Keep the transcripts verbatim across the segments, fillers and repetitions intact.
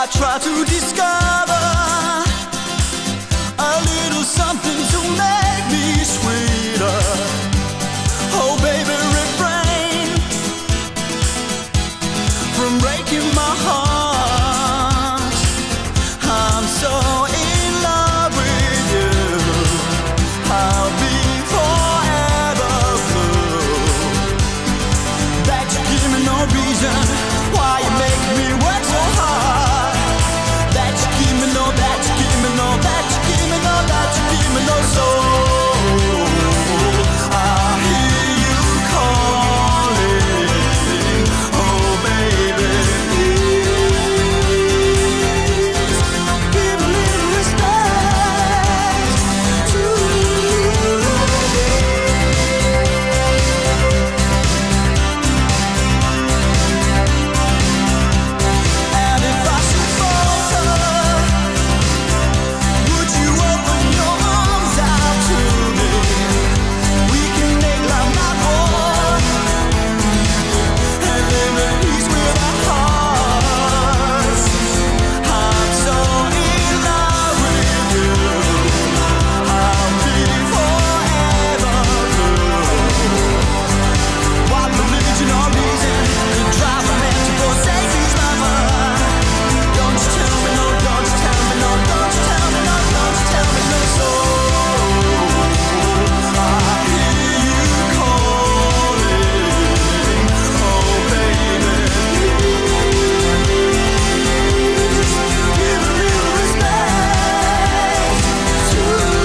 try to discover a little something to make me sweeter. Oh baby, refrain from breaking my heart. I'm so in love with you. I'll be forever blue. That you give me no reason why you make me work so hard. That you give me no, that you give me no, that you give me no, that you give me no soul. I hear you calling, oh baby, please give a little respect to And if I should falter, would you open your arms out to me? We can make love not war, and live in peace with our hearts. I'm so in love with you. I'll be forever blue. What religion or reason could drive a man to forsake his lover? Don't you tell me no, don't you tell me no, don't you tell me no, don't you tell me no soul. I hear you calling, oh baby, please give a little respect to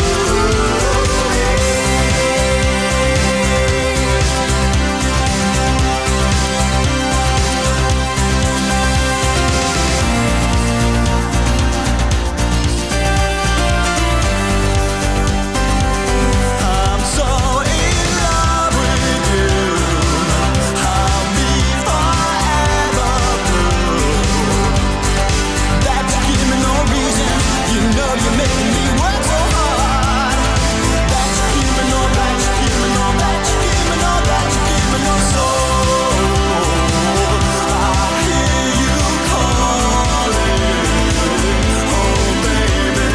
I'm so in love with you. I'll be forever blue. That you give me no reason. You know you're making me work so hard. That you give me no, that you give me no, that you give me no, that you give me no soul. I hear you calling, oh baby,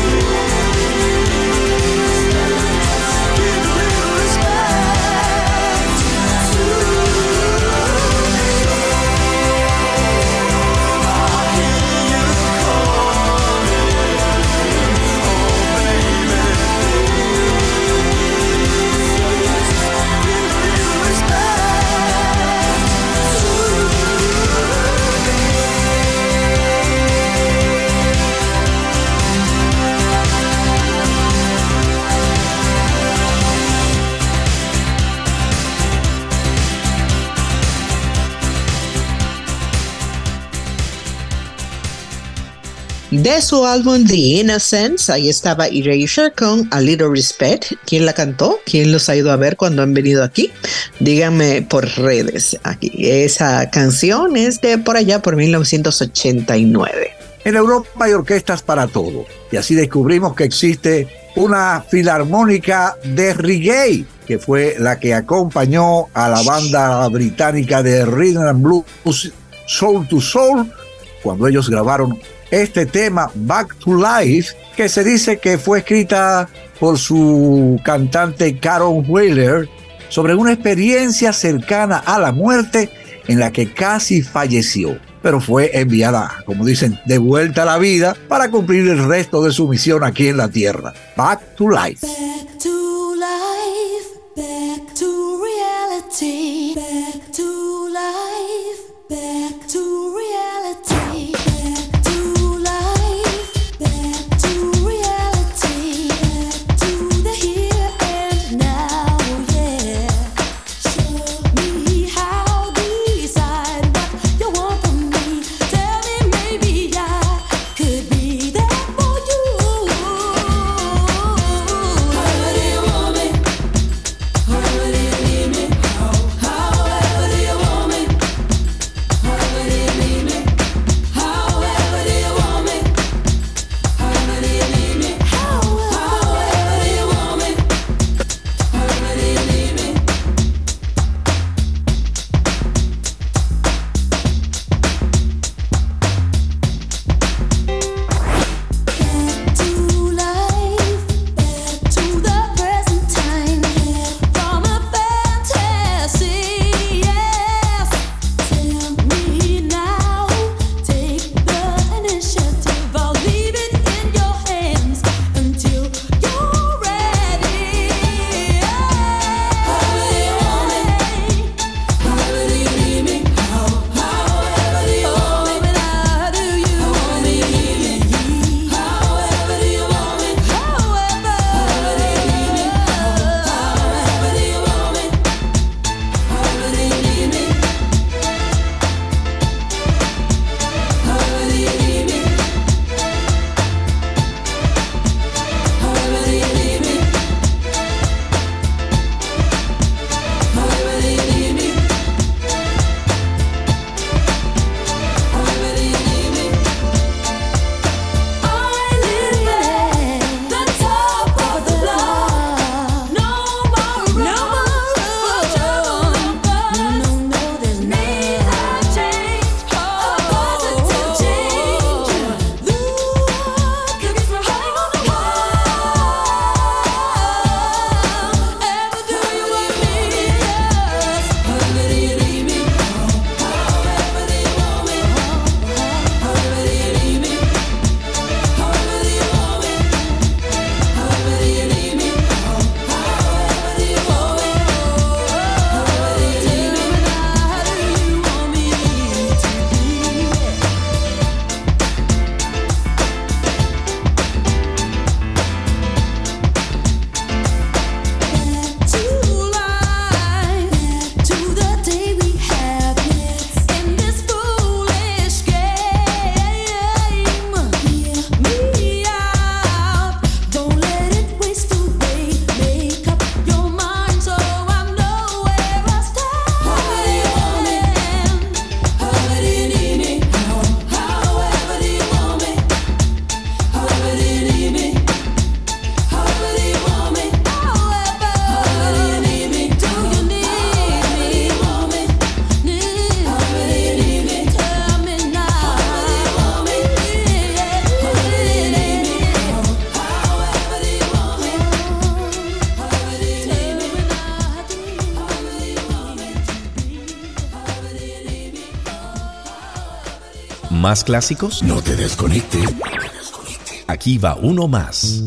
give a little respect to I hear you calling, oh baby, give a little De su álbum The Innocents, ahí estaba Erasure con A Little Respect. ¿Quién la cantó? ¿Quién los ha ido a ver cuando han venido aquí? Díganme por redes. Aquí. Esa canción es de por allá, por mil novecientos ochenta y nueve. En Europa hay orquestas para todo, y así descubrimos que existe una filarmónica de reggae, que fue la que acompañó a la banda británica de Rhythm and Blues Soul to Soul cuando ellos grabaron este tema Back to Life, que se dice que fue escrita por su cantante Carol Wheeler sobre una experiencia cercana a la muerte en la que casi falleció, pero fue enviada, como dicen, de vuelta a la vida para cumplir el resto de su misión aquí en la tierra. Back to Life. Back to life, back to reality, back to life, back to reality, back to life, back to reality, back to the here and now, yeah. Show me how, decide what you want from me. Tell me maybe I could be there for you. más clásicos? No te desconectes. Aquí va uno más.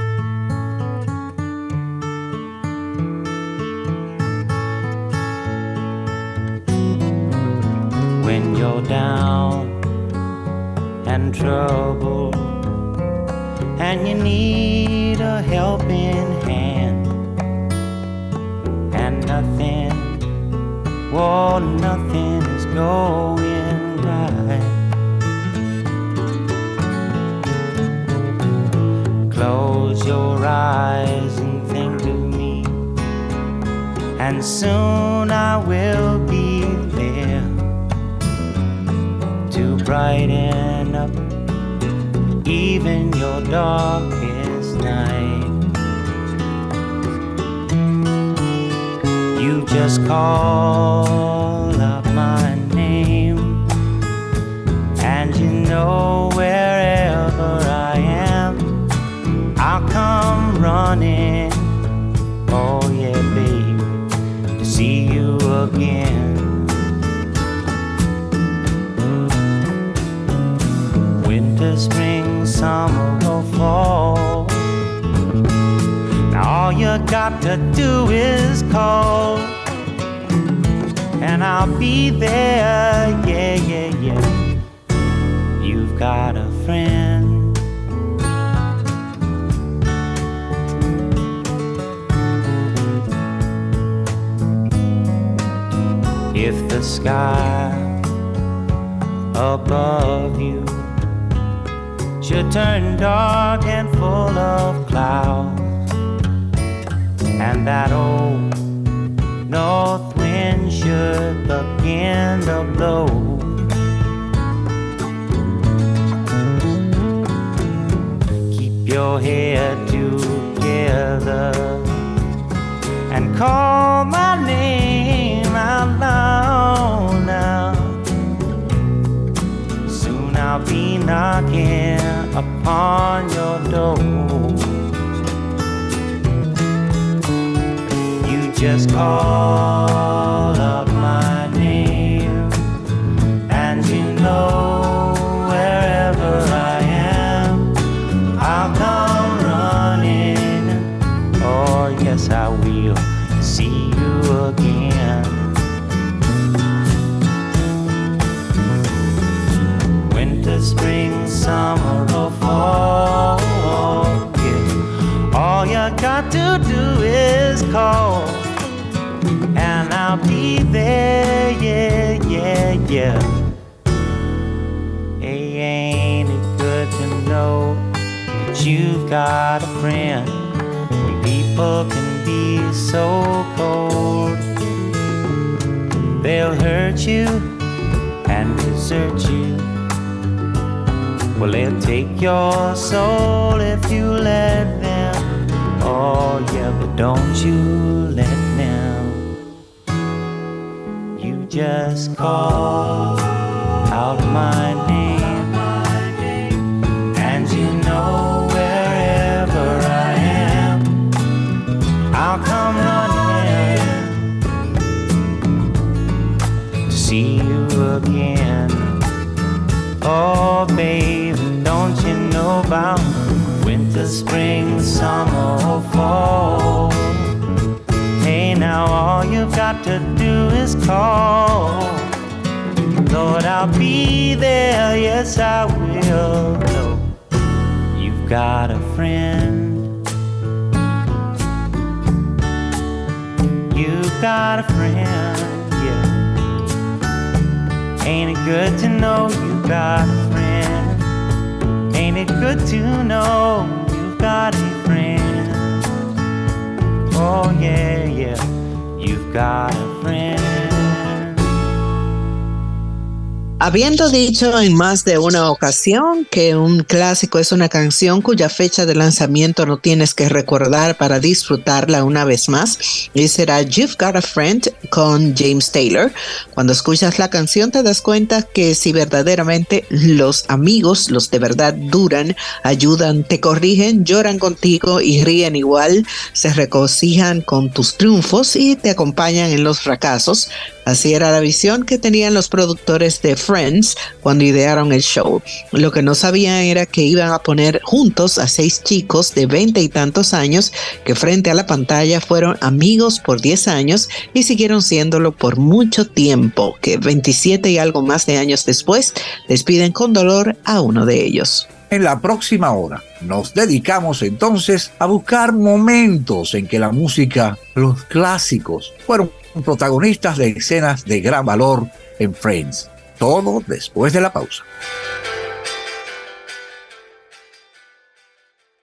When you're down and troubled and you need a helping hand and nothing, oh, nothing is going right. Close your eyes and think of me, and soon I will be there to brighten up even your darkest night. You just call out my name, and you know wherever I am, I'll come running, oh yeah baby, to see you again. Winter, spring, summer or fall, now all you got to do is call, and I'll be there, yeah, yeah, yeah. You've got a friend. If the sky above you should turn dark and full of clouds, and that old north wind should begin to blow, keep your head together and call my name out loud now. Soon I'll be knocking upon your door. You just call out my name, and you know wherever I am, I'll come running. Oh yes I will see you again. Winter, spring, summer or fall, yeah. All you got to do is call, and I'll be there, yeah, yeah, yeah. Hey, ain't it good to know that you've got a friend when people can be so cold? They'll hurt you and desert you. Well, they'll take your soul if you let them. Oh yeah, but don't you let them. You just call out my name, and you know wherever I am, I'll come running to see you again. Oh baby, don't you know about winter, spring, summer or fall? Hey now all you've got to do is call. Lord, I'll be there, yes I will. No, you've got a friend. You've got a friend, yeah. Ain't it good to know you've got a friend? Ain't it good to know you've got a friend? Oh yeah, yeah, you've got a friend. Habiendo dicho en más de una ocasión que un clásico es una canción cuya fecha de lanzamiento no tienes que recordar para disfrutarla una vez más, y será You've Got a Friend con James Taylor. Cuando escuchas la canción te das cuenta que si verdaderamente los amigos, los de verdad duran, ayudan, te corrigen, lloran contigo y ríen igual, se regocijan con tus triunfos y te acompañan en los fracasos. Así era la visión que tenían los productores de Friends cuando idearon el show. Lo que no sabían era que iban a poner juntos a seis chicos de veinte y tantos años que frente a la pantalla fueron amigos por diez años y siguieron siéndolo por mucho tiempo, que veintisiete y algo más de años después despiden con dolor a uno de ellos. En la próxima hora nos dedicamos entonces a buscar momentos en que la música, los clásicos, fueron protagonistas de escenas de gran valor en Friends. Todo después de la pausa.